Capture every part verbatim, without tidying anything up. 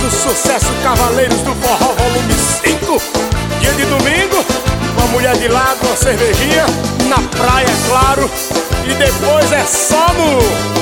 do sucesso Cavaleiros do Forró volume cinco. Dia de domingo, uma mulher de lado, uma cervejinha, na praia, é claro. E depois é só no...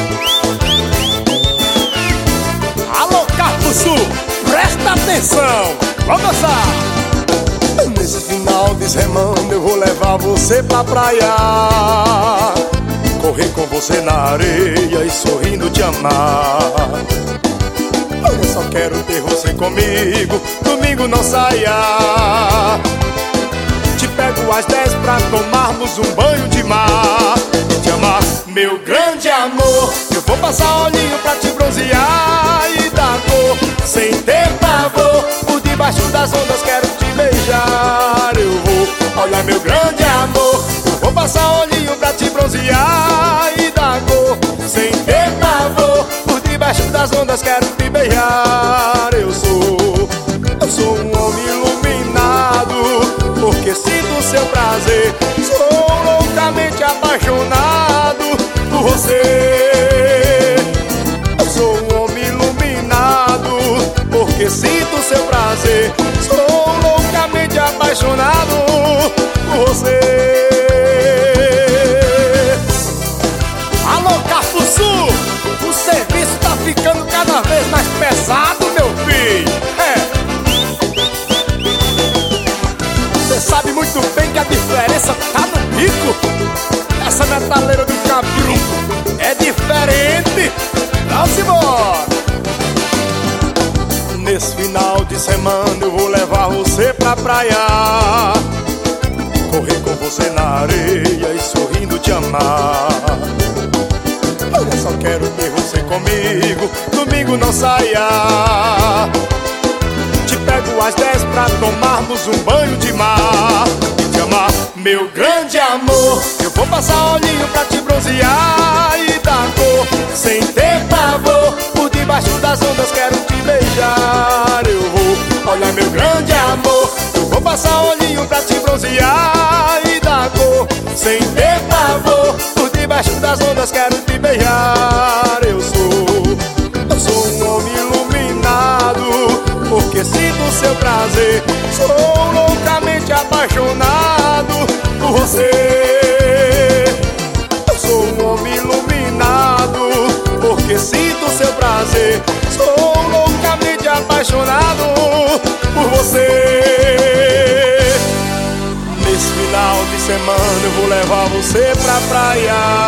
Alô, Cafuçu, presta atenção, vamos dançar. Nesse final de semana eu vou levar você pra praia, correr com você na areia e sorrindo te amar. Eu só quero ter você comigo, domingo não saia. Te pego às dez pra tomarmos um banho de mar e te amar, meu grande amor. Eu vou passar olhinho pra te bronzear e dar cor, sem ter pavor. Por debaixo das ondas quero te beijar. Eu vou, olha meu grande amor. Eu vou passar olhinho pra te bronzear e dar cor, sem ter pavor. Por debaixo das ondas quero te beijar. Eu sou, eu sou um homem iluminado, porque sinto o seu prazer. Sou loucamente apaixonado por você. Eu sou um homem iluminado, porque sinto o seu prazer. Sou loucamente apaixonado por você. Alô, Cafuçu, o serviço tá ficando cada vez mais pesado, meu filho. É. Você sabe muito bem que a diferença tá no bico. Essa metaleira do Cabrum é diferente. Vamos embora. Nesse final de semana eu vou levar você pra praia, correr com você na areia e sorrindo te amar. Eu só quero ter você comigo, domingo não saia. Te pego às dez pra tomarmos um banho de mar e te amar, meu grande amor. Eu vou passar olhinho pra te bronzear e dar cor, sem ter pavor. Por debaixo das ondas quero te beijar. Eu vou, olha meu grande amor. Eu vou passar olhinho pra te bronzear e dar cor, sem ter pavor. Por debaixo das ondas quero te beijar. Eu sou, eu sou um homem iluminado, porque sinto o seu prazer. Sou loucamente apaixonado por você. Eu sou um homem iluminado, porque sinto o seu prazer. Sou loucamente apaixonado por você. Nesse final de semana eu vou levar você pra praia,